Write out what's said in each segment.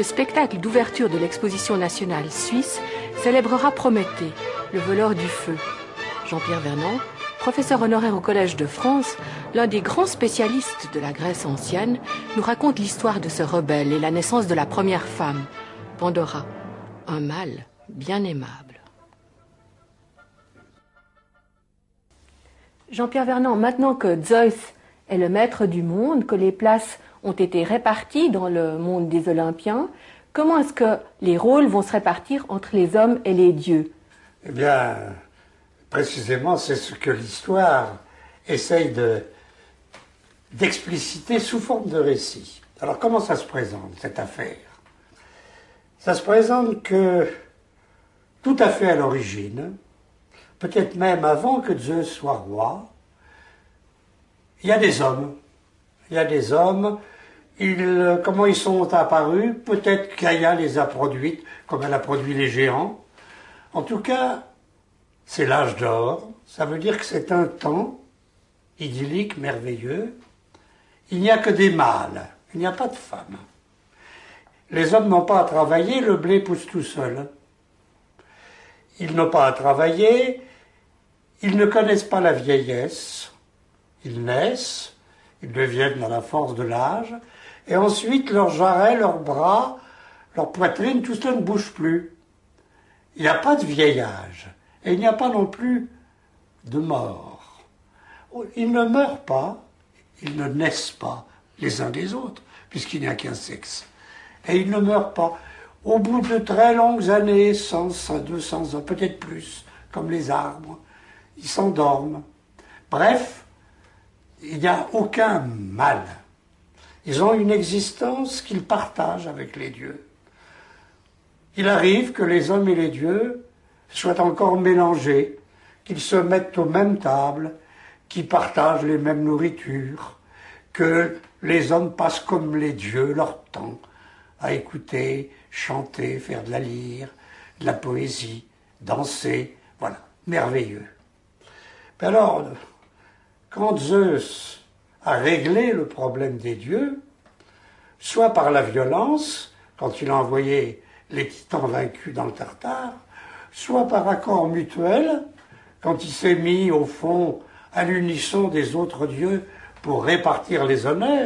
Le spectacle d'ouverture de l'exposition nationale suisse célébrera Prométhée, le voleur du feu. Jean-Pierre Vernant, professeur honoraire au Collège de France, l'un des grands spécialistes de la Grèce ancienne, nous raconte l'histoire de ce rebelle et la naissance de la première femme, Pandora, un mâle bien aimable. Jean-Pierre Vernant, maintenant que Zeus est le maître du monde, que les places ont été réparties dans le monde des Olympiens, comment est-ce que les rôles vont se répartir entre les hommes et les dieux? Eh bien, précisément, c'est ce que l'histoire essaye d'expliciter sous forme de récit. Alors, comment ça se présente, cette affaire? Ça se présente que, tout à fait à l'origine, peut-être même avant que Zeus soit roi, il y a des hommes. Il y a des hommes. Comment ils sont apparus? Peut-être Gaïa les a produites, comme elle a produit les géants. En tout cas, c'est l'âge d'or. Ça veut dire que c'est un temps idyllique, merveilleux. Il n'y a que des mâles. Il n'y a pas de femmes. Les hommes n'ont pas à travailler, le blé pousse tout seul. Ils n'ont pas à travailler, ils ne connaissent pas la vieillesse. Ils naissent, ils deviennent dans la force de l'âge, et ensuite leurs jarrets, leurs bras, leur poitrine, tout cela ne bouge plus. Il n'y a pas de vieillage, et il n'y a pas non plus de mort. Ils ne meurent pas, ils ne naissent pas les uns des autres, puisqu'il n'y a qu'un sexe. Et ils ne meurent pas. Au bout de très longues années, 100, 200 ans, peut-être plus, comme les arbres, ils s'endorment. Bref, il n'y a aucun mal. Ils ont une existence qu'ils partagent avec les dieux. Il arrive que les hommes et les dieux soient encore mélangés, qu'ils se mettent aux mêmes tables, qu'ils partagent les mêmes nourritures, que les hommes passent comme les dieux leur temps à écouter, chanter, faire de la lyre, de la poésie, danser, voilà, merveilleux. Mais alors, quand Zeus a réglé le problème des dieux, soit par la violence, quand il a envoyé les titans vaincus dans le Tartare, soit par accord mutuel, quand il s'est mis au fond à l'unisson des autres dieux pour répartir les honneurs,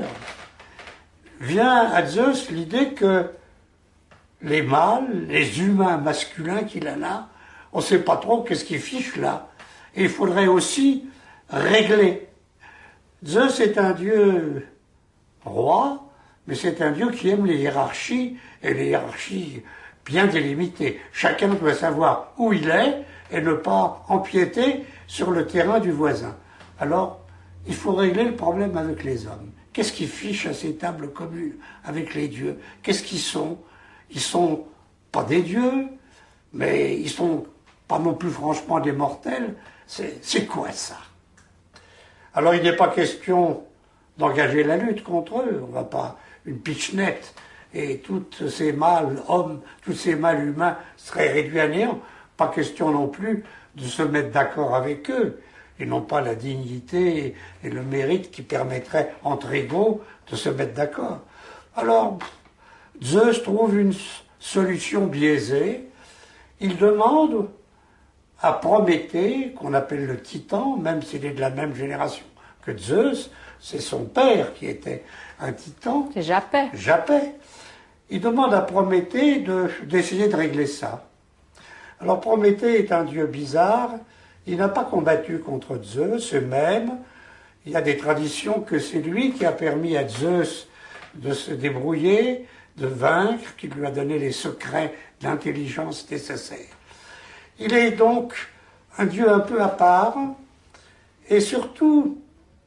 vient à Zeus l'idée que les mâles, les humains masculins qu'il a là, on ne sait pas trop qu'est-ce qu'ils fichent là. Et il faudrait aussi régler. Zeus est un dieu roi, mais c'est un dieu qui aime les hiérarchies, et les hiérarchies bien délimitées. Chacun doit savoir où il est et ne pas empiéter sur le terrain du voisin. Alors, il faut régler le problème avec les hommes. Qu'est-ce qui fiche à ces tables communes avec les dieux? Qu'est-ce qu'ils sont? Ils sont pas des dieux, mais ils sont pas non plus franchement des mortels. C'est quoi ça? Alors il n'est pas question d'engager la lutte contre eux. On ne va pas une pitchnette et tous ces mâles hommes, tous ces mâles humains seraient réduits à néant. Pas question non plus de se mettre d'accord avec eux. Ils n'ont pas la dignité et le mérite qui permettrait entre égaux de se mettre d'accord. Alors Zeus trouve une solution biaisée. Il demande à Prométhée, qu'on appelle le Titan, même s'il est de la même génération que Zeus, c'est son père qui était un Titan. C'est Japet. Japet. Il demande à Prométhée d'essayer de régler ça. Alors Prométhée est un dieu bizarre, il n'a pas combattu contre Zeus, et même, il y a des traditions que c'est lui qui a permis à Zeus de se débrouiller, de vaincre, qui lui a donné les secrets d'intelligence nécessaires. Il est donc un dieu un peu à part, et surtout,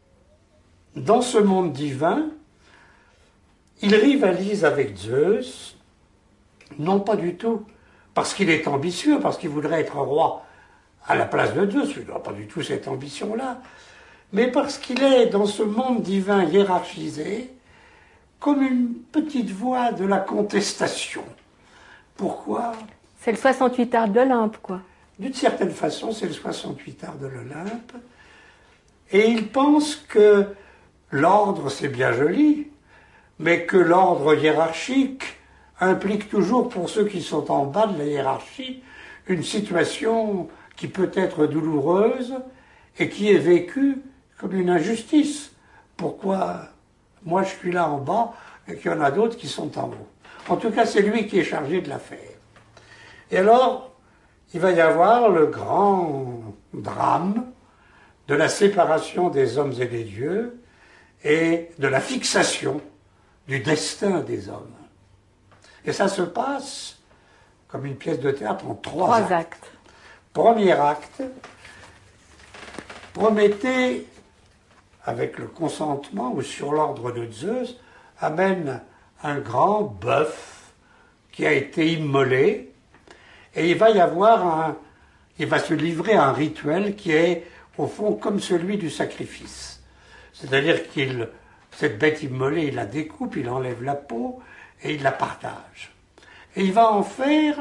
dans ce monde divin, il rivalise avec Zeus, non pas du tout parce qu'il est ambitieux, parce qu'il voudrait être roi à la place de Zeus, il n'a pas du tout cette ambition-là, mais parce qu'il est dans ce monde divin hiérarchisé comme une petite voix de la contestation. Pourquoi? C'est le 68 art d'Olympe, quoi. D'une certaine façon, c'est le 68 art de l'Olympe. Et il pense que l'ordre, c'est bien joli, mais que l'ordre hiérarchique implique toujours pour ceux qui sont en bas de la hiérarchie une situation qui peut être douloureuse et qui est vécue comme une injustice. Pourquoi moi je suis là en bas et qu'il y en a d'autres qui sont en haut? En tout cas, c'est lui qui est chargé de l'affaire. Et alors, il va y avoir le grand drame de la séparation des hommes et des dieux et de la fixation du destin des hommes. Et ça se passe comme une pièce de théâtre en trois actes. Premier acte, Prométhée, avec le consentement ou sur l'ordre de Zeus, amène un grand bœuf qui a été immolé, et il va se livrer à un rituel qui est au fond comme celui du sacrifice. C'est-à-dire cette bête immolée, il la découpe, il enlève la peau et il la partage. Et il va en faire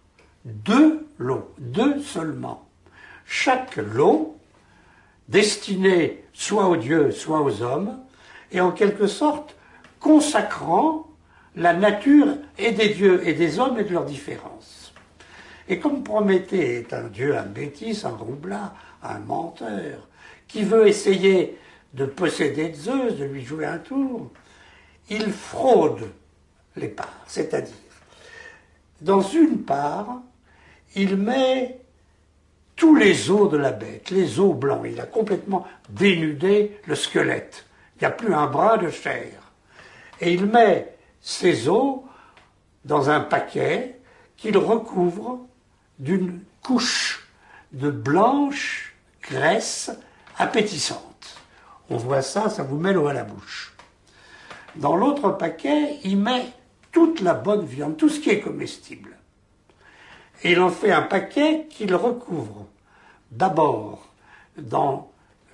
2 lots, 2 seulement. Chaque lot destiné soit aux dieux, soit aux hommes, et en quelque sorte consacrant la nature et des dieux et des hommes et de leurs différences. Et comme Prométhée est un dieu, un bêtise, un roublard, un menteur, qui veut essayer de posséder Zeus, de lui jouer un tour, il fraude les parts, c'est-à-dire, dans une part, il met tous les os de la bête, les os blancs, il a complètement dénudé le squelette, il n'y a plus un brin de chair. Et il met ces os dans un paquet qu'il recouvre d'une couche de blanche graisse appétissante. On voit ça, ça vous met l'eau à la bouche. Dans l'autre paquet, il met toute la bonne viande, tout ce qui est comestible. Et il en fait un paquet qu'il recouvre d'abord dans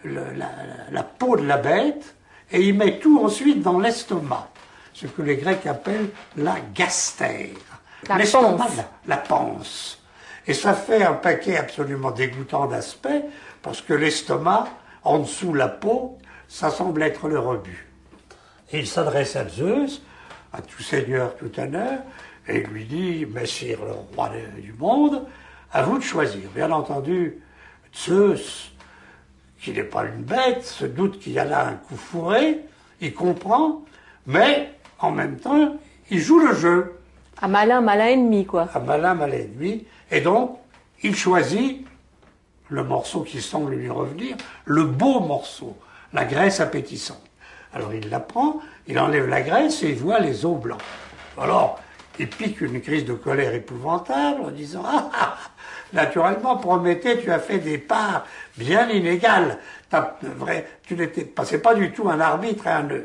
la peau de la bête, et il met tout ensuite dans l'estomac, ce que les Grecs appellent la gastère. L'estomac, la panse. Et ça fait un paquet absolument dégoûtant d'aspect, parce que l'estomac, en dessous la peau, ça semble être le rebut. Et il s'adresse à Zeus, à tout seigneur, tout honneur, et il lui dit, Messire le roi du monde, à vous de choisir. Bien entendu, Zeus, qui n'est pas une bête, se doute qu'il y a là un coup fourré, il comprend, mais en même temps, il joue le jeu. Un malin ennemi, quoi. Un malin ennemi. Et donc, il choisit le morceau qui semble lui revenir, le beau morceau, la graisse appétissante. Alors il la prend, il enlève la graisse et il voit les os blancs. Alors, il pique une crise de colère épouvantable en disant « Ah, naturellement, Prométhée, tu as fait des parts bien inégales. Tu n'étais pas, c'est pas du tout un arbitre et un neutre. »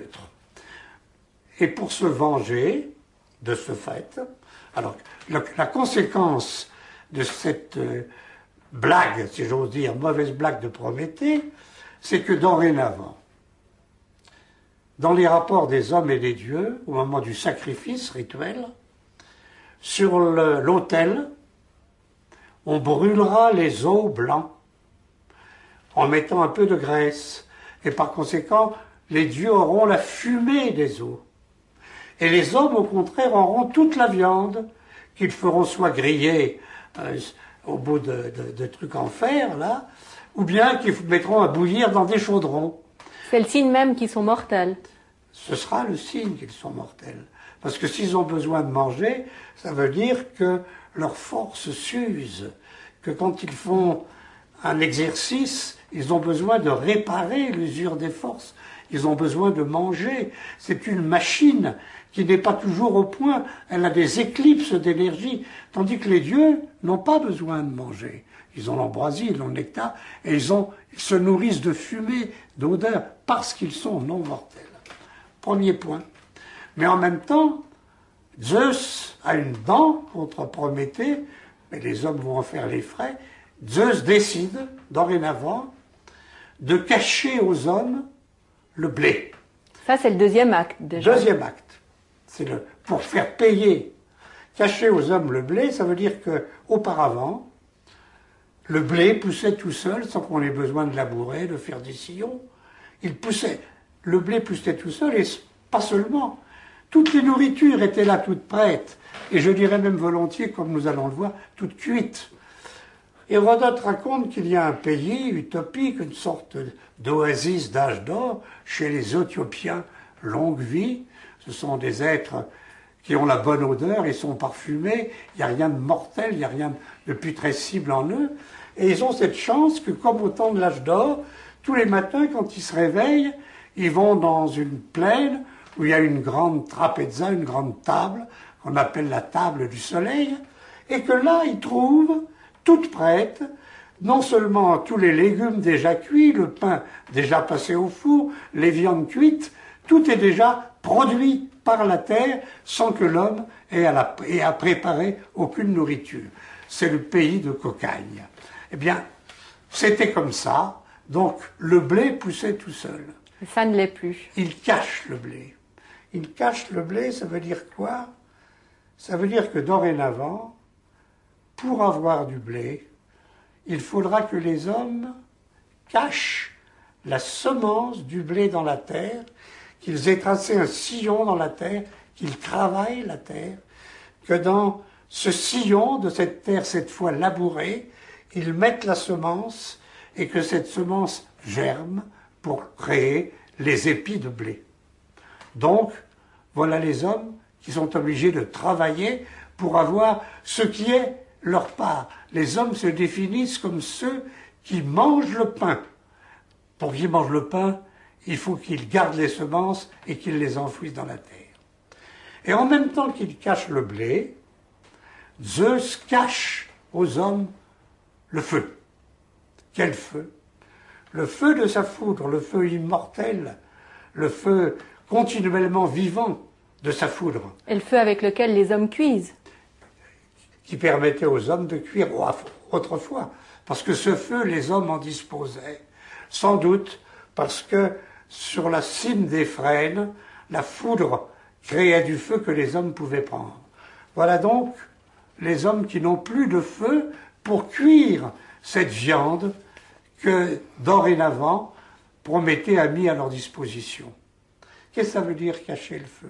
Et pour se venger de ce fait, alors la conséquence de cette blague, si j'ose dire, mauvaise blague de Prométhée, c'est que dorénavant, dans les rapports des hommes et des dieux, au moment du sacrifice rituel, sur l'autel, on brûlera les os blancs en mettant un peu de graisse. Et par conséquent, les dieux auront la fumée des os. Et les hommes, au contraire, auront toute la viande qu'ils feront soit griller au bout de trucs en fer, là, ou bien qu'ils mettront à bouillir dans des chaudrons. C'est le signe même qu'ils sont mortels. Ce sera le signe qu'ils sont mortels. Parce que s'ils ont besoin de manger, ça veut dire que leur force s'use, que quand ils font un exercice, ils ont besoin de réparer l'usure des forces, ils ont besoin de manger. C'est une machine qui n'est pas toujours au point, elle a des éclipses d'énergie, tandis que les dieux n'ont pas besoin de manger. Ils ont l'ambroisie, ils ont le nectar, et ils se nourrissent de fumée, d'odeur, parce qu'ils sont non mortels. Premier point. Mais en même temps, Zeus a une dent contre Prométhée, mais les hommes vont en faire les frais. Zeus décide, dorénavant, de cacher aux hommes le blé. Ça, c'est le deuxième acte, déjà. Deuxième acte. C'est pour faire payer. Cacher aux hommes le blé, ça veut dire qu'auparavant, le blé poussait tout seul, sans qu'on ait besoin de labourer, de faire des sillons. Il poussait. Le blé poussait tout seul, et pas seulement. Toutes les nourritures étaient là, toutes prêtes, et je dirais même volontiers, comme nous allons le voir, toutes cuites. Hérodote raconte qu'il y a un pays utopique, une sorte d'oasis d'âge d'or, chez les Éthiopiens, longue vie. Ce sont des êtres qui ont la bonne odeur, ils sont parfumés, il n'y a rien de mortel, il n'y a rien de putrescible en eux. Et ils ont cette chance que, comme au temps de l'âge d'or, tous les matins, quand ils se réveillent, ils vont dans une plaine où il y a une grande trapézia, une grande table, qu'on appelle la table du soleil, et que là, ils trouvent, toute prête, non seulement tous les légumes déjà cuits, le pain déjà passé au four, les viandes cuites, tout est déjà produit par la terre sans que l'homme ait à préparer aucune nourriture. C'est le pays de cocagne. Eh bien, c'était comme ça, donc le blé poussait tout seul. Ça ne l'est plus. Il cache le blé. Il cache le blé, ça veut dire quoi? Ça veut dire que dorénavant, pour avoir du blé, il faudra que les hommes cachent la semence du blé dans la terre, qu'ils aient tracé un sillon dans la terre, qu'ils travaillent la terre, que dans ce sillon de cette terre, cette fois labourée, ils mettent la semence et que cette semence germe pour créer les épis de blé. Donc, voilà les hommes qui sont obligés de travailler pour avoir ce qui est leur part. Les hommes se définissent comme ceux qui mangent le pain. Pour qu'ils mangent le pain, il faut qu'ils gardent les semences et qu'ils les enfouissent dans la terre. Et en même temps qu'ils cachent le blé, Zeus cache aux hommes le feu. Quel feu? Le feu de sa foudre, le feu immortel, le feu continuellement vivant de sa foudre. Et le feu avec lequel les hommes cuisent. Qui permettait aux hommes de cuire autrefois. Parce que ce feu, les hommes en disposaient. Sans doute parce que sur la cime des frênes, la foudre créait du feu que les hommes pouvaient prendre. Voilà donc les hommes qui n'ont plus de feu pour cuire cette viande que, dorénavant, Prométhée a mis à leur disposition. Qu'est-ce que ça veut dire cacher le feu?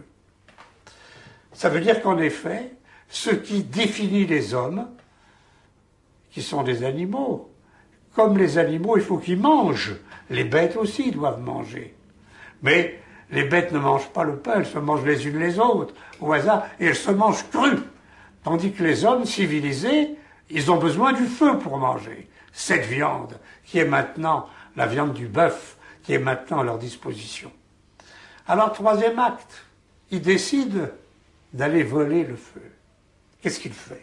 Ça veut dire qu'en effet, ce qui définit les hommes, qui sont des animaux, comme les animaux, il faut qu'ils mangent. Les bêtes aussi doivent manger. Mais les bêtes ne mangent pas le pain, elles se mangent les unes les autres, au hasard, et elles se mangent crues. Tandis que les hommes civilisés, ils ont besoin du feu pour manger cette viande, qui est maintenant la viande du bœuf, qui est maintenant à leur disposition. Alors, troisième acte, ils décident d'aller voler le feu. Qu'est-ce qu'il fait?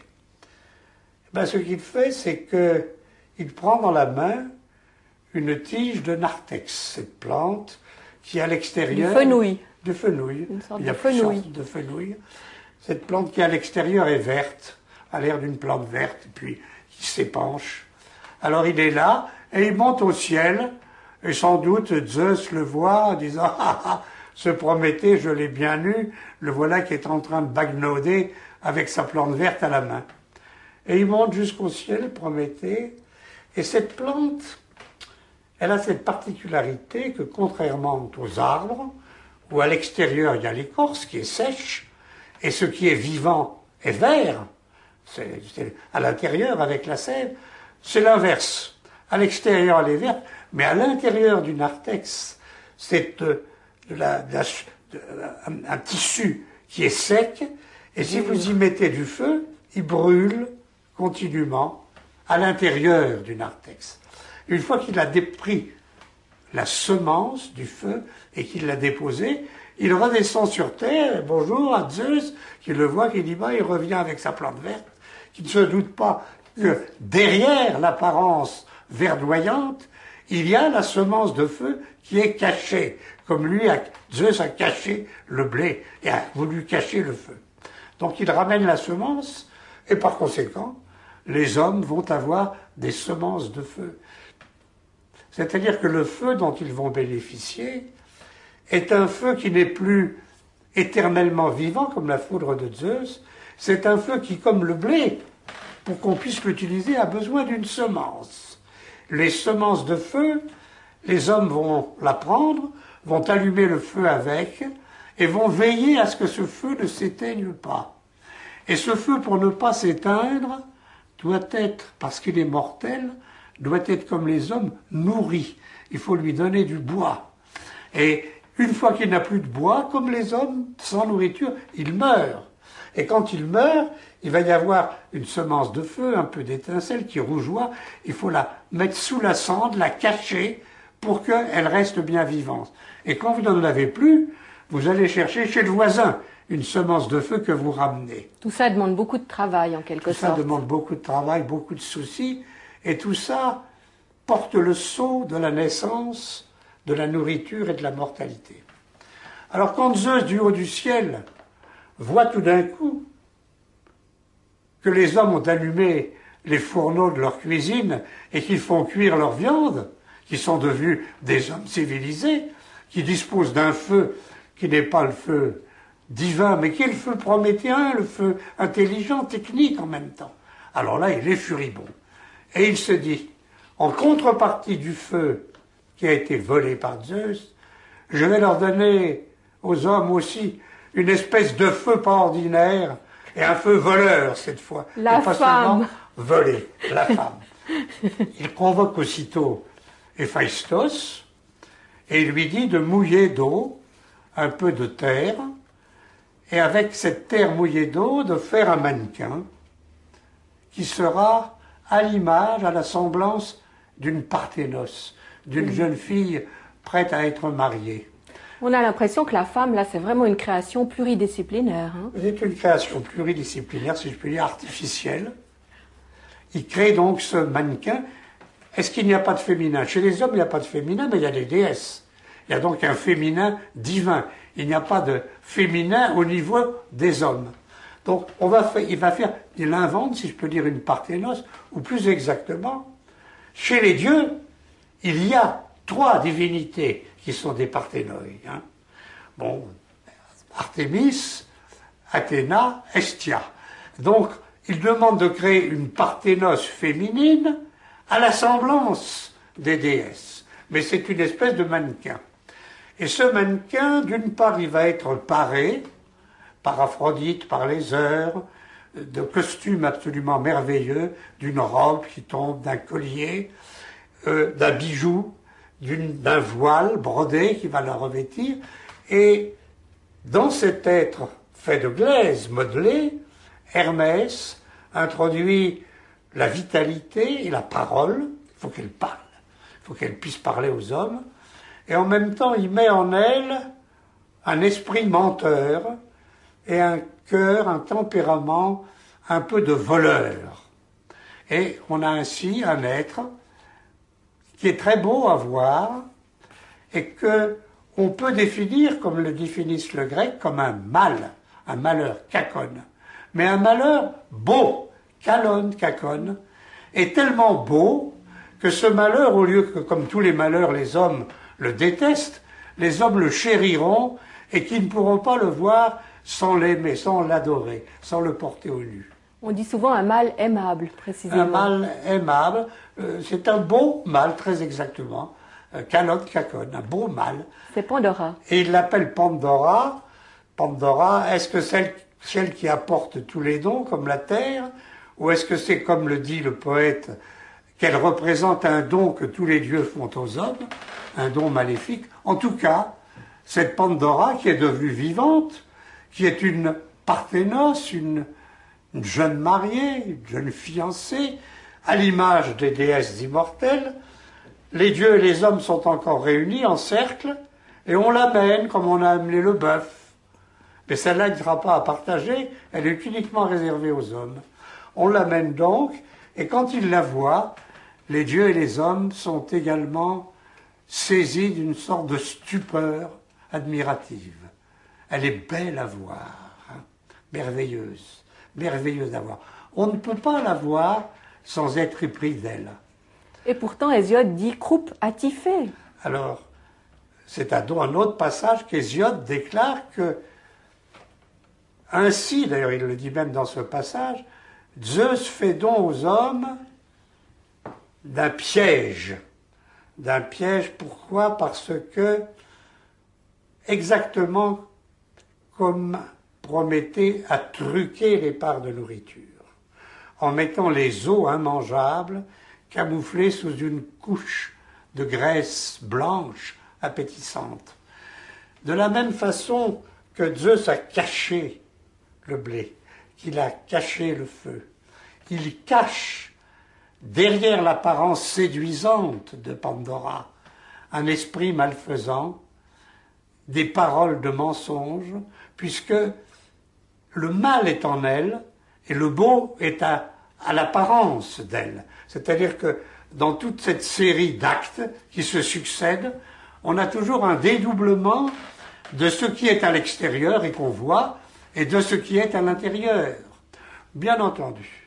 Ce qu'il fait, c'est qu'il prend dans la main une tige de narthex, cette plante qui est à l'extérieur... Du fenouil. De fenouil. Une sorte Il y a de fenouil. de fenouil. Cette plante qui à l'extérieur est verte, a l'air d'une plante verte, et puis qui s'épanche. Alors il est là, et il monte au ciel, et sans doute Zeus le voit en disant « Ah ah, ce Prométhée, je l'ai bien eu, le voilà qui est en train de bagnauder avec sa plante verte à la main. » Et il monte jusqu'au ciel, Prométhée, et cette plante, elle a cette particularité que contrairement aux arbres, où à l'extérieur il y a l'écorce qui est sèche, et ce qui est vivant est vert, c'est à l'intérieur avec la sève, c'est l'inverse. À l'extérieur elle est verte, mais à l'intérieur du narthex, c'est un tissu qui est sec, et si vous y mettez du feu, il brûle continuellement à l'intérieur du narthex. Une fois qu'il a pris la semence du feu et qu'il l'a déposée, il redescend sur terre, bonjour à Zeus, qui le voit, qui dit, il revient avec sa plante verte, qui ne se doute pas que derrière l'apparence verdoyante, il y a la semence de feu qui est cachée, comme lui, Zeus a caché le blé et a voulu cacher le feu. Donc il ramène la semence, et par conséquent, les hommes vont avoir des semences de feu. C'est-à-dire que le feu dont ils vont bénéficier est un feu qui n'est plus éternellement vivant, comme la foudre de Zeus, c'est un feu qui, comme le blé, pour qu'on puisse l'utiliser, a besoin d'une semence. Les semences de feu, les hommes vont la prendre, vont allumer le feu avec, et vont veiller à ce que ce feu ne s'éteigne pas. Et ce feu, pour ne pas s'éteindre, doit être, parce qu'il est mortel, doit être comme les hommes, nourri. Il faut lui donner du bois. Et une fois qu'il n'a plus de bois, comme les hommes, sans nourriture, il meurt. Et quand il meurt, il va y avoir une semence de feu, un peu d'étincelle qui rougeoie. Il faut la mettre sous la cendre, la cacher, pour qu'elle reste bien vivante. Et quand vous n'en avez plus, vous allez chercher chez le voisin une semence de feu que vous ramenez. Tout ça demande beaucoup de travail, en quelque sorte. Tout ça demande beaucoup de travail, beaucoup de soucis. Et tout ça porte le sceau de la naissance, de la nourriture et de la mortalité. Alors quand Zeus, du haut du ciel, voit tout d'un coup que les hommes ont allumé les fourneaux de leur cuisine et qu'ils font cuire leur viande, qui sont devenus des hommes civilisés, qui disposent d'un feu qui n'est pas le feu divin, mais qui est le feu prométhéen, le feu intelligent, technique en même temps. Alors là, il est furibond. Et il se dit, en contrepartie du feu qui a été volé par Zeus, je vais leur donner aux hommes aussi une espèce de feu pas ordinaire, et un feu voleur cette fois. La et pas femme. seulement volé, la femme. Il convoque aussitôt Héphaïstos, et il lui dit de mouiller d'eau un peu de terre, et avec cette terre mouillée d'eau, de faire un mannequin qui sera à l'image, à la semblance d'une Parthénos, d'une jeune fille prête à être mariée. On a l'impression que la femme, là, c'est vraiment une création pluridisciplinaire. Hein. C'est une création pluridisciplinaire, si je puis dire, artificielle. Il crée donc ce mannequin. Est-ce qu'il n'y a pas de féminin? Chez les hommes, il n'y a pas de féminin, mais il y a des déesses. Il y a donc un féminin divin. Il n'y a pas de féminin au niveau des hommes. Donc, il invente, si je peux dire, une Parthénos, ou plus exactement, chez les dieux, il y a 3 divinités qui sont des parthénoi. Hein. Bon, Artémis, Athéna, Hestia. Donc, il demande de créer une Parthénos féminine à la semblance des déesses. Mais c'est une espèce de mannequin. Et ce mannequin, d'une part, il va être paré par Aphrodite, par les heures, de costumes absolument merveilleux, d'une robe qui tombe, d'un collier, d'un bijou, d'un voile brodé qui va la revêtir. Et dans cet être fait de glaise modelé, Hermès introduit la vitalité et la parole. Il faut qu'elle parle, il faut qu'elle puisse parler aux hommes. Et en même temps, il met en elle un esprit menteur et un cœur, un tempérament un peu de voleur. Et on a ainsi un être qui est très beau à voir et que on peut définir, comme le définissent le grec, comme un mal, un malheur, kakon. Mais un malheur beau, kalon, kakon, est tellement beau que ce malheur, au lieu que, comme tous les malheurs, les hommes le détestent, les hommes le chériront et qu'ils ne pourront pas le voir sans l'aimer, sans l'adorer, sans le porter au nu. On dit souvent un mal aimable, précisément. Un mal aimable, c'est un beau mal, très exactement. Kalon, kakon, un beau mal. C'est Pandora. Et il l'appelle Pandora. Pandora, est-ce que celle qui apporte tous les dons, comme la terre, ou est-ce que c'est, comme le dit le poète, qu'elle représente un don que tous les dieux font aux hommes, un don maléfique? En tout cas, cette Pandora qui est devenue vivante, qui est une Parthénos, une jeune mariée, une jeune fiancée, à l'image des déesses immortelles, les dieux et les hommes sont encore réunis en cercle, et on l'amène comme on a amené le bœuf. Mais celle-là ne sera pas à partager, elle est uniquement réservée aux hommes. On l'amène donc, et quand ils la voient, les dieux et les hommes sont également saisis d'une sorte de stupeur admirative. Elle est belle à voir, hein, merveilleuse, merveilleuse à voir. On ne peut pas la voir sans être épris d'elle. Et pourtant, Hésiode dit « croupe attifée ». Alors, c'est un autre passage qu'Hésiode déclare que, ainsi, d'ailleurs il le dit même dans ce passage, Zeus fait don aux hommes d'un piège. D'un piège, pourquoi? Parce que, exactement comme Prométhée a truqué les parts de nourriture, en mettant les os immangeables camouflés sous une couche de graisse blanche appétissante. De la même façon que Zeus a caché le blé, qu'il a caché le feu, il cache derrière l'apparence séduisante de Pandora un esprit malfaisant, des paroles de mensonge, puisque le mal est en elle et le beau est à l'apparence d'elle. C'est-à-dire que dans toute cette série d'actes qui se succèdent, on a toujours un dédoublement de ce qui est à l'extérieur et qu'on voit, et de ce qui est à l'intérieur. Bien entendu,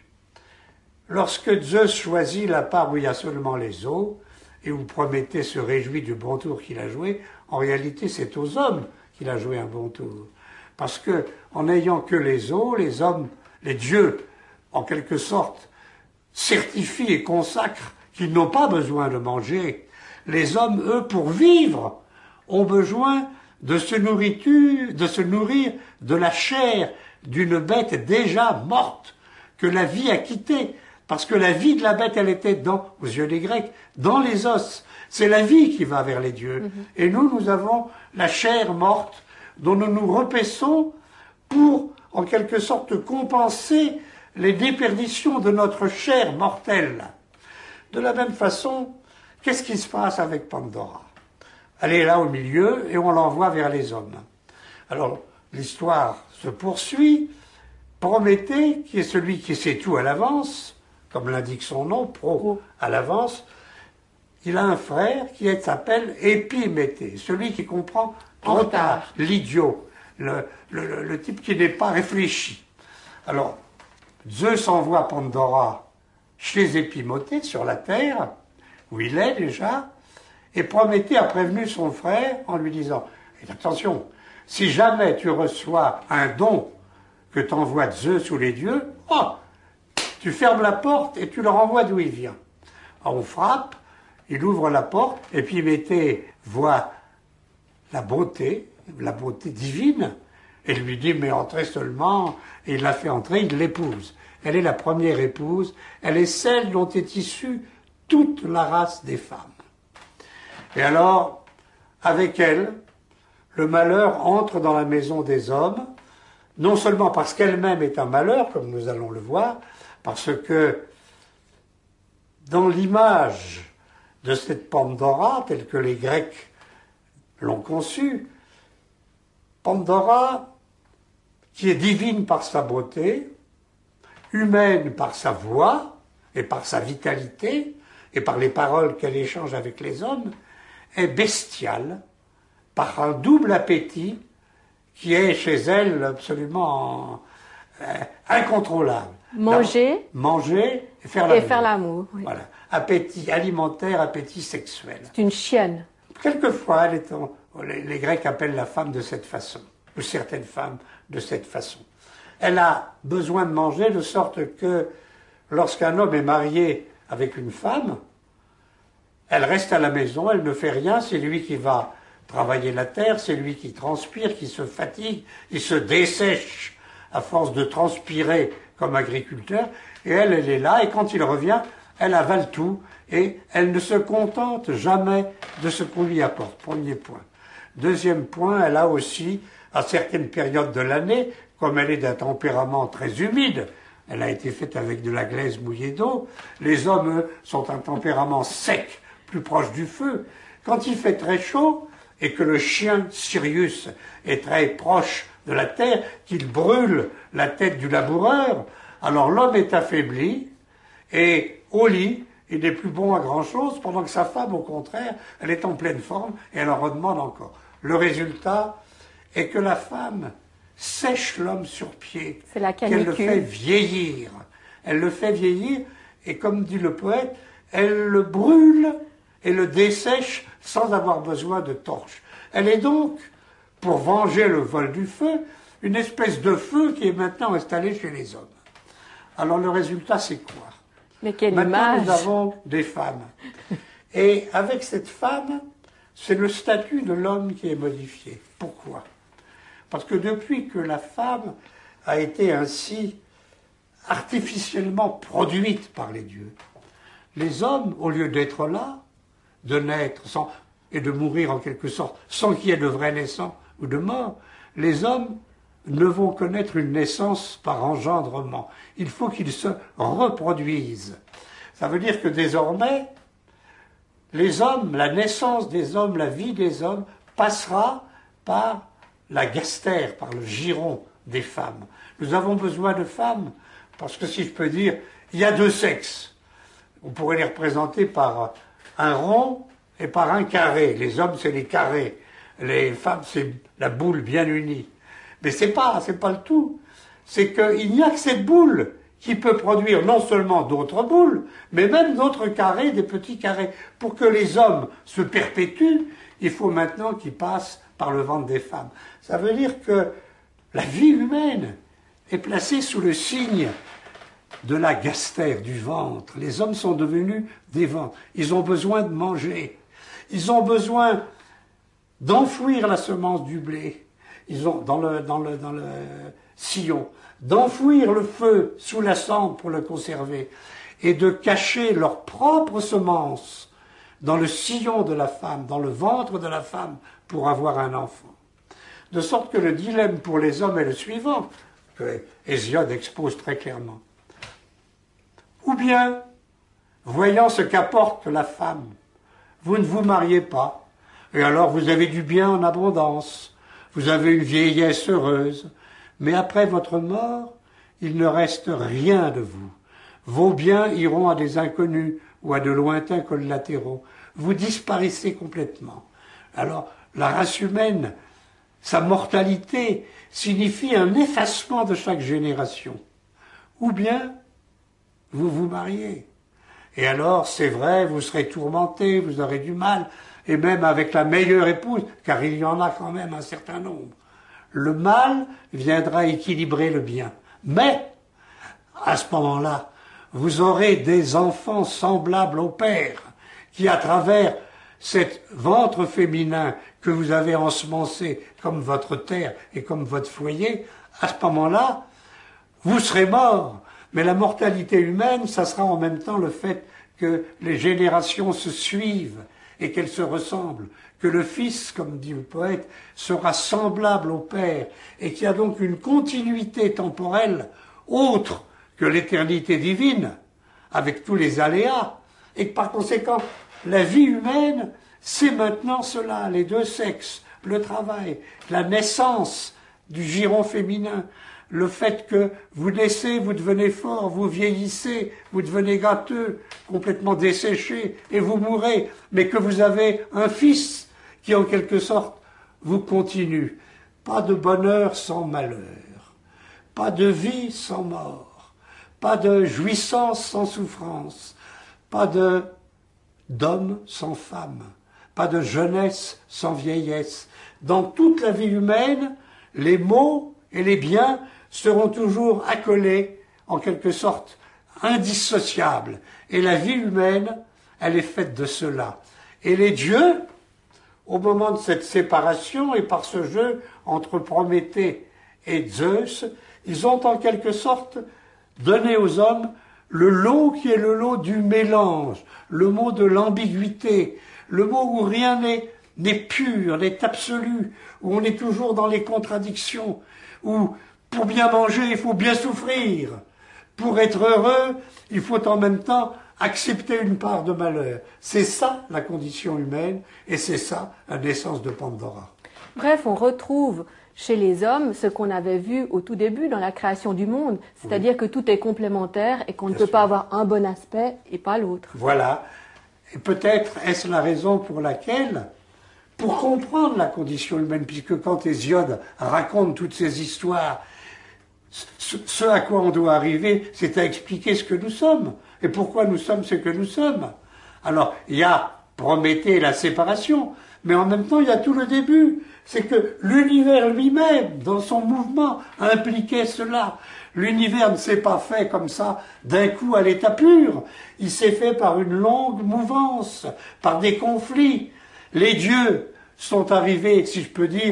lorsque Zeus choisit la part où il y a seulement les os, et où Prométhée se réjouit du bon tour qu'il a joué, en réalité c'est aux hommes qu'il a joué un bon tour. Parce que, en n'ayant que les os, les hommes, les dieux, en quelque sorte, certifient et consacrent qu'ils n'ont pas besoin de manger. Les hommes, eux, pour vivre, ont besoin de se nourrir de la chair d'une bête déjà morte, que la vie a quittée. Parce que la vie de la bête, elle était aux yeux des Grecs, dans les os. C'est la vie qui va vers les dieux. Et nous avons la chair morte, dont nous nous repaissons pour, en quelque sorte, compenser les déperditions de notre chair mortelle. De la même façon, qu'est-ce qui se passe avec Pandora? Elle est là au milieu et on l'envoie vers les hommes. Alors, l'histoire se poursuit. Prométhée, qui est celui qui sait tout à l'avance, comme l'indique son nom, pro à l'avance, il a un frère qui s'appelle Épiméthée, celui qui comprend trop tard, l'idiot, le type qui n'est pas réfléchi. Alors, Zeus envoie Pandora chez Épiméthée, sur la terre, où il est déjà, et Prométhée a prévenu son frère en lui disant « Attention, si jamais tu reçois un don que t'envoie Zeus ou les dieux, tu fermes la porte et tu le renvoies d'où il vient. » Alors on frappe, il ouvre la porte, et puis Mété voit la beauté divine, et lui dit « Mais entrez seulement », et il la fait entrer, il l'épouse. Elle est la première épouse, elle est celle dont est issue toute la race des femmes. Et alors, avec elle, le malheur entre dans la maison des hommes, non seulement parce qu'elle-même est un malheur, comme nous allons le voir, parce que dans l'image de cette Pandora, telle que les Grecs l'ont conçue, Pandora, qui est divine par sa beauté, humaine par sa voix et par sa vitalité, et par les paroles qu'elle échange avec les hommes, est bestiale par un double appétit qui est chez elle absolument incontrôlable. Manger et faire l'amour. Et faire l'amour, oui. Voilà. Appétit alimentaire, appétit sexuel. C'est une chienne. Quelquefois, les Grecs appellent la femme de cette façon, ou certaines femmes de cette façon. Elle a besoin de manger de sorte que lorsqu'un homme est marié avec une femme, elle reste à la maison, elle ne fait rien, c'est lui qui va travailler la terre, c'est lui qui transpire, qui se fatigue, il se dessèche à force de transpirer comme agriculteur, et elle est là, et quand il revient, elle avale tout, et elle ne se contente jamais de ce qu'on lui apporte. Premier point. Deuxième point, elle a aussi, à certaines périodes de l'année, comme elle est d'un tempérament très humide, elle a été faite avec de la glaise mouillée d'eau, les hommes, eux, sont un tempérament sec, plus proche du feu. Quand il fait très chaud, et que le chien Sirius est très proche de la terre, qu'il brûle la tête du laboureur, alors l'homme est affaibli, et au lit, il n'est plus bon à grand-chose, pendant que sa femme, au contraire, elle est en pleine forme, et elle en redemande encore. Le résultat est que la femme sèche l'homme sur pied, qu'elle le fait vieillir. Elle le fait vieillir, et comme dit le poète, elle le brûle et le dessèche sans avoir besoin de torche. Elle est donc, pour venger le vol du feu, une espèce de feu qui est maintenant installé chez les hommes. Alors le résultat, c'est quoi? Mais quelle maintenant, image! Nous avons des femmes. Et avec cette femme, c'est le statut de l'homme qui est modifié. Pourquoi? Parce que depuis que la femme a été ainsi artificiellement produite par les dieux, les hommes, au lieu d'être là, de naître et de mourir en quelque sorte, sans qu'il y ait de vraie naissance ou de mort, les hommes ne vont connaître une naissance par engendrement. Il faut qu'ils se reproduisent. Ça veut dire que désormais, les hommes, la naissance des hommes, la vie des hommes, passera par la gastère, par le giron des femmes. Nous avons besoin de femmes, parce que si je peux dire, il y a deux sexes. On pourrait les représenter par un rond et par un carré. Les hommes, c'est les carrés. Les femmes, c'est la boule bien unie. Mais c'est pas le tout. C'est qu'il n'y a que cette boule qui peut produire non seulement d'autres boules, mais même d'autres carrés, des petits carrés. Pour que les hommes se perpétuent, il faut maintenant qu'ils passent par le ventre des femmes. Ça veut dire que la vie humaine est placée sous le signe de la gastère, du ventre. Les hommes sont devenus des ventres. Ils ont besoin de manger. Ils ont besoin d'enfouir la semence du blé. Ils ont dans le sillon, d'enfouir le feu sous la cendre pour le conserver et de cacher leur propre semence dans le sillon de la femme, dans le ventre de la femme pour avoir un enfant. De sorte que le dilemme pour les hommes est le suivant, que Hésiode expose très clairement. Ou bien, voyant ce qu'apporte la femme, vous ne vous mariez pas, et alors vous avez du bien en abondance, vous avez une vieillesse heureuse, mais après votre mort, il ne reste rien de vous. Vos biens iront à des inconnus ou à de lointains collatéraux. Vous disparaissez complètement. Alors, la race humaine, sa mortalité, signifie un effacement de chaque génération. Ou bien, vous vous mariez. Et alors, c'est vrai, vous serez tourmenté, vous aurez du mal, et même avec la meilleure épouse, car il y en a quand même un certain nombre. Le mal viendra équilibrer le bien. Mais, à ce moment-là, vous aurez des enfants semblables au Père, qui, à travers cet ventre féminin que vous avez ensemencé comme votre terre et comme votre foyer, à ce moment-là, vous serez morts. Mais la mortalité humaine, ça sera en même temps le fait que les générations se suivent et qu'elles se ressemblent, que le Fils, comme dit le poète, sera semblable au Père, et qu'il y a donc une continuité temporelle autre que l'éternité divine, avec tous les aléas, et que par conséquent, la vie humaine, c'est maintenant cela, les deux sexes, le travail, la naissance du giron féminin, le fait que vous naissez, vous devenez fort, vous vieillissez, vous devenez gâteux, complètement desséché, et vous mourrez, mais que vous avez un fils qui, en quelque sorte, vous continue. Pas de bonheur sans malheur, pas de vie sans mort, pas de jouissance sans souffrance, pas d'homme sans femme, pas de jeunesse sans vieillesse. Dans toute la vie humaine, les maux et les biens seront toujours accolés, en quelque sorte, indissociables. Et la vie humaine, elle est faite de cela. Et les dieux, au moment de cette séparation et par ce jeu entre Prométhée et Zeus, ils ont en quelque sorte donné aux hommes le lot qui est le lot du mélange, le mot de l'ambiguïté, le mot où rien n'est pur, n'est absolu, où on est toujours dans les contradictions, où pour bien manger, il faut bien souffrir. Pour être heureux, il faut en même temps accepter une part de malheur. C'est ça la condition humaine et c'est ça la naissance de Pandora. Bref, on retrouve chez les hommes ce qu'on avait vu au tout début dans la création du monde, c'est-à-dire que tout est complémentaire et qu'on ne peut pas avoir un bon aspect et pas l'autre. Voilà. Et peut-être est-ce la raison pour laquelle, pour comprendre la condition humaine, puisque quand Hésiode raconte toutes ces histoires, ce à quoi on doit arriver, c'est à expliquer ce que nous sommes et pourquoi nous sommes ce que nous sommes. Alors, il y a Prométhée et la séparation, mais en même temps, il y a tout le début. C'est que l'univers lui-même, dans son mouvement, impliquait cela. L'univers ne s'est pas fait comme ça d'un coup à l'état pur. Il s'est fait par une longue mouvance, par des conflits. Les dieux sont arrivés, si je peux dire,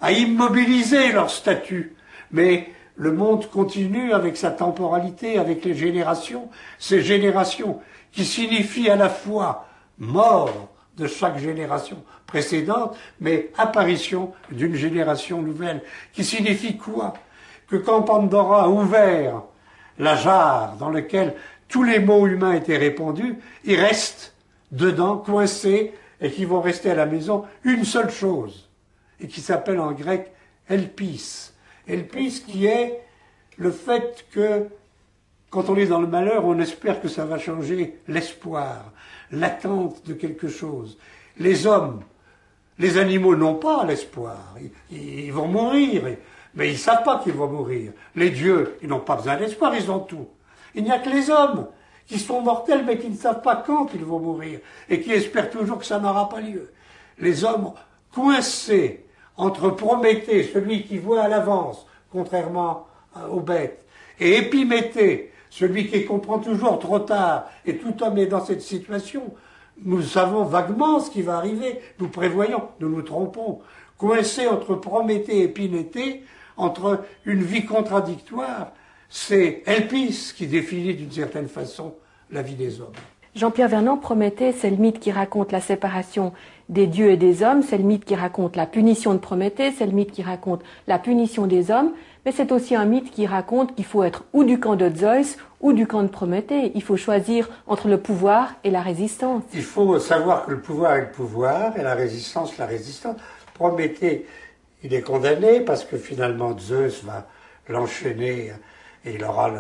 à immobiliser leur statut. Mais le monde continue avec sa temporalité, avec les générations, ces générations qui signifient à la fois mort de chaque génération précédente, mais apparition d'une génération nouvelle, qui signifie quoi? Que quand Pandora a ouvert la jarre dans laquelle tous les mots humains étaient répandus, il reste dedans, coincés, et qui vont rester à la maison, une seule chose, et qui s'appelle en grec elpis. Elpis qui est le fait que, quand on est dans le malheur, on espère que ça va changer, l'espoir, l'attente de quelque chose. Les hommes, les animaux n'ont pas l'espoir, ils vont mourir, mais ils ne savent pas qu'ils vont mourir. Les dieux, ils n'ont pas besoin d'espoir, ils ont tout. Il n'y a que les hommes qui sont mortels, mais qui ne savent pas quand ils vont mourir, et qui espèrent toujours que ça n'aura pas lieu. Les hommes coincés entre Prométhée, celui qui voit à l'avance, contrairement aux bêtes, et Épiméthée, celui qui comprend toujours trop tard, et tout homme est dans cette situation. Nous savons vaguement ce qui va arriver, nous prévoyons, nous nous trompons. Coincés entre Prométhée et Épiméthée, entre une vie contradictoire, c'est Elpis qui définit d'une certaine façon la vie des hommes. Jean-Pierre Vernant, Prométhée, c'est le mythe qui raconte la séparation des dieux et des hommes, c'est le mythe qui raconte la punition de Prométhée, c'est le mythe qui raconte la punition des hommes, mais c'est aussi un mythe qui raconte qu'il faut être ou du camp de Zeus ou du camp de Prométhée. Il faut choisir entre le pouvoir et la résistance. Il faut savoir que le pouvoir est le pouvoir et la résistance. Prométhée, il est condamné parce que finalement Zeus va l'enchaîner et il aura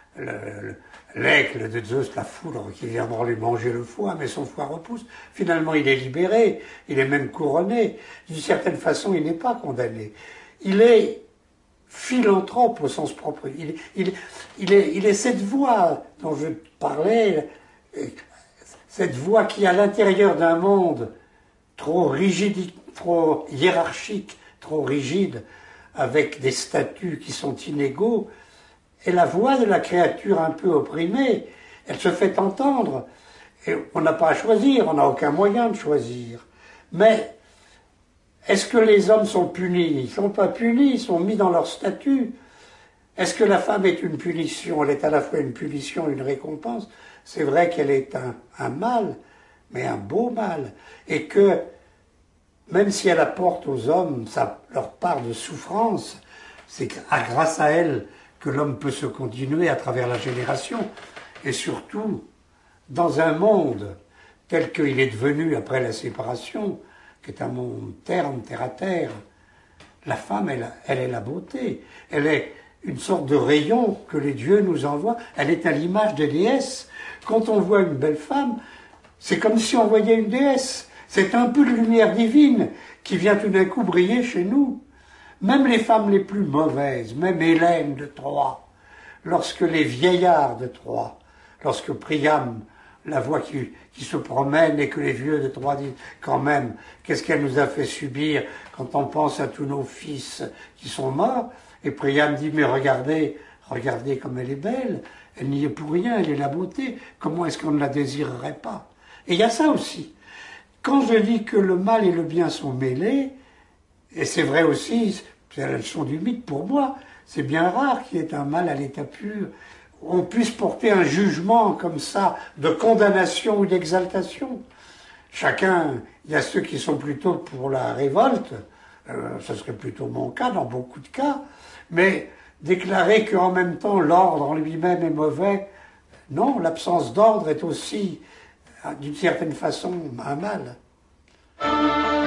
l'aigle de Zeus, la foudre, qui viendra lui manger le foie, mais son foie repousse. Finalement, il est libéré, il est même couronné. D'une certaine façon, il n'est pas condamné. Il est philanthrope au sens propre. Il est cette voix dont je parlais, cette voix qui, à l'intérieur d'un monde trop rigide, trop hiérarchique, trop rigide, avec des statuts qui sont inégaux, est la voix de la créature un peu opprimée. Elle se fait entendre. Et on n'a pas à choisir, on n'a aucun moyen de choisir. Mais est-ce que les hommes sont punis? Ils ne sont pas punis, ils sont mis dans leur statut. Est-ce que la femme est une punition? Elle est à la fois une punition et une récompense. C'est vrai qu'elle est un mal, mais un beau mal. Et que, même si elle apporte aux hommes leur part de souffrance, c'est grâce à elle que l'homme peut se continuer à travers la génération. Et surtout, dans un monde tel qu'il est devenu après la séparation, qui est un monde terne, terre à terre, la femme, elle est la beauté. Elle est une sorte de rayon que les dieux nous envoient. Elle est à l'image des déesses. Quand on voit une belle femme, c'est comme si on voyait une déesse. C'est un peu de lumière divine qui vient tout d'un coup briller chez nous. Même les femmes les plus mauvaises, même Hélène de Troie, lorsque les vieillards de Troie, lorsque Priam la voix qui se promène et que les vieux de Troie disent quand même, qu'est-ce qu'elle nous a fait subir quand on pense à tous nos fils qui sont morts. Et Priam dit, mais regardez comme elle est belle, elle n'y est pour rien, elle est la beauté, comment est-ce qu'on ne la désirerait pas? Et il y a ça aussi. Quand je dis que le mal et le bien sont mêlés, et c'est vrai aussi, c'est la leçon du mythe pour moi, c'est bien rare qu'il y ait un mal à l'état pur, on puisse porter un jugement comme ça, de condamnation ou d'exaltation. Chacun, il y a ceux qui sont plutôt pour la révolte, ce serait plutôt mon cas dans beaucoup de cas, mais déclarer qu'en même temps l'ordre en lui-même est mauvais, non, l'absence d'ordre est aussi, d'une certaine façon, un mal.